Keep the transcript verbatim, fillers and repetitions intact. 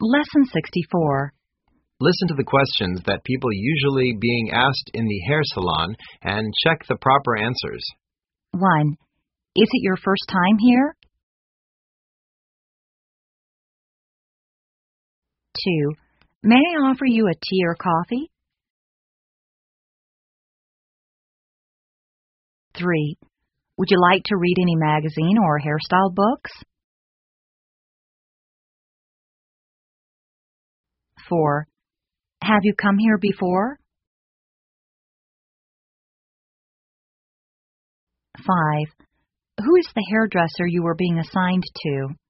Lesson sixty-four. Listen to the questions that people usually being asked in the hair salon and check the proper answers. one. Is it your first time here? two. May I offer you a tea or coffee? three. Would you like to read any magazine or hairstyle books? four. Have you come here before? five. Who is the hairdresser you were being assigned to?